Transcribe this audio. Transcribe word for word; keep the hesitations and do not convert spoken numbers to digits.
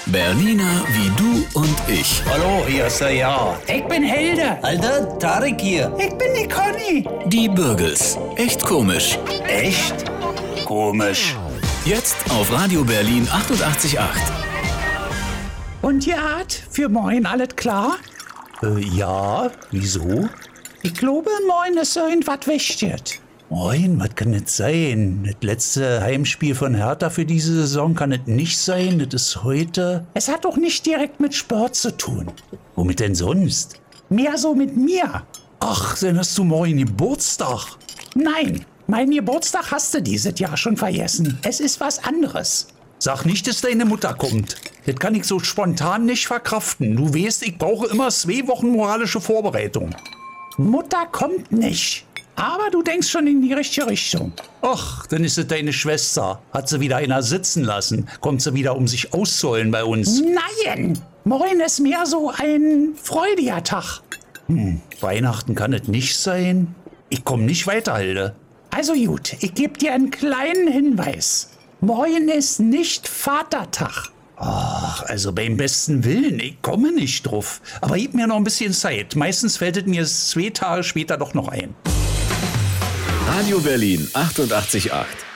Berliner wie du und ich. Hallo, hier ist der Ja. Ich bin Hilde. Alter, Tarek hier. Ich bin die Conny. Die Bürgels. Echt komisch. Echt? Komisch. Jetzt auf Radio Berlin achtundachtzig Komma acht. Und Jad, für morgen alles klar? Äh, ja, wieso? Ich glaube, morgen ist irgendwas wichtig. Moin, was kann das sein? Das letzte Heimspiel von Hertha für diese Saison kann es nicht sein. Das ist heute. Es hat doch nicht direkt mit Sport zu tun. Womit denn sonst? Mehr so mit mir. Ach, dann hast du morgen Geburtstag. Nein, mein Geburtstag hast du dieses Jahr schon vergessen. Es ist was anderes. Sag nicht, dass deine Mutter kommt. Das kann ich so spontan nicht verkraften. Du weißt, ich brauche immer zwei Wochen moralische Vorbereitung. Mutter kommt nicht. Aber du denkst schon in die richtige Richtung. Ach, dann ist es deine Schwester. Hat sie wieder einer sitzen lassen. Kommt sie wieder, um sich auszuholen bei uns. Nein, morgen ist mehr so ein freudiger Tag. Hm, Weihnachten kann es nicht sein. Ich komme nicht weiter, Hilde. Also gut, ich gebe dir einen kleinen Hinweis. Morgen ist nicht Vatertag. Ach, also beim besten Willen, ich komme nicht drauf. Aber gib mir noch ein bisschen Zeit. Meistens fällt es mir zwei Tage später doch noch ein. Radio Berlin achtundachtzig Komma acht.